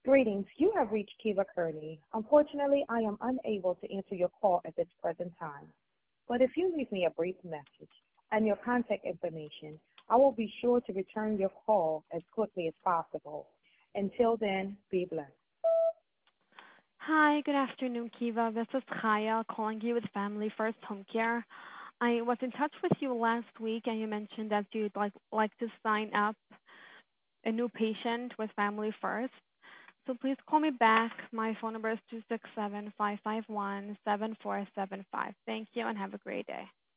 Greetings. You have reached Kiva Kearney. Unfortunately, I am unable to answer your call at this present time. But if you leave me a brief message and your contact information, I will be sure to return your call as quickly as possible. Until then, be blessed. Hi, good afternoon, Kiva. This is Kaya calling you with Family First Home Care. I was in touch with you last week, and you mentioned that you'd like to sign up a new patient with Family First. So please call me back. My phone number is 267-551-7475. Thank you, and have a great day.